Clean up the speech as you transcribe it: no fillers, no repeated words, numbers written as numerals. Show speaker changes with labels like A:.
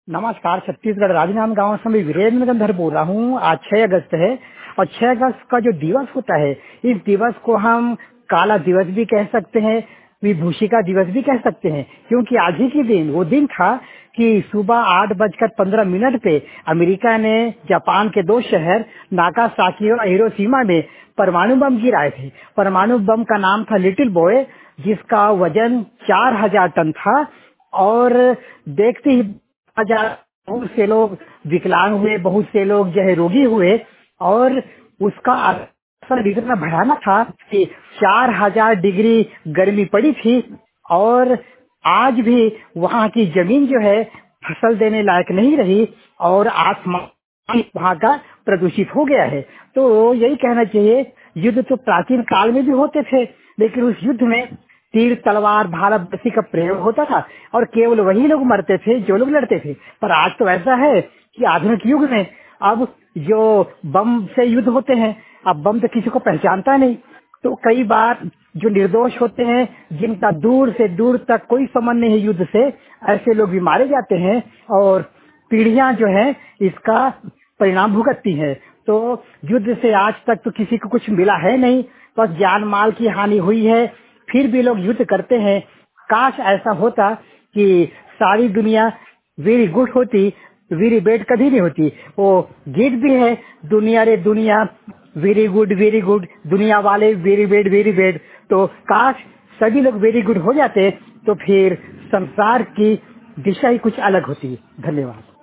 A: नमस्कार। छत्तीसगढ़ राजनांदगांव गांव से मैं वीरेंद्र गंधर बोल रहा हूँ। आज 6 अगस्त है और 6 अगस्त का जो दिवस होता है, इस दिवस को हम काला दिवस भी कह सकते हैं, विभूषिका दिवस भी कह सकते हैं, क्योंकि आज ही के दिन वो दिन था कि सुबह 8:15 पे अमेरिका ने जापान के 2 शहर नागासाकी और हिरोशिमा में परमाणु बम गिराए थे। परमाणु बम का नाम था लिटिल बॉय, जिसका वजन 4000 टन था और देखते ही हजार बहुत से लोग विकलांग हुए, बहुत से लोग जो है रोगी हुए। और उसका असर इतना भयानक था कि 4000 डिग्री गर्मी पड़ी थी और आज भी वहाँ की जमीन जो है फसल देने लायक नहीं रही और आसमान वहाँ का प्रदूषित हो गया है। तो यही कहना चाहिए, युद्ध तो प्राचीन काल में भी होते थे, लेकिन उस युद्ध में तीर तलवार भाला बत्ती का प्रयोग होता था और केवल वही लोग मरते थे जो लोग लड़ते थे। पर आज तो ऐसा है कि आधुनिक युग में अब जो बम से युद्ध होते हैं, अब बम तो किसी को पहचानता नहीं। तो कई बार जो निर्दोष होते हैं, जिनका दूर से दूर तक कोई संबंध नहीं है युद्ध से, ऐसे लोग भी मारे जाते हैं और पीढ़ियां जो है इसका परिणाम भुगतती है। तो युद्ध से आज तक तो किसी को कुछ मिला है नहीं, बस जान माल की हानि हुई है। फिर भी लोग युद्ध करते हैं। काश ऐसा होता कि सारी दुनिया वेरी गुड होती, वेरी बैड कभी नहीं होती। वो गीत भी है, दुनिया रे दुनिया वेरी गुड, दुनिया वाले वेरी बैड। तो काश सभी लोग वेरी गुड हो जाते तो फिर संसार की दिशा ही कुछ अलग होती। धन्यवाद।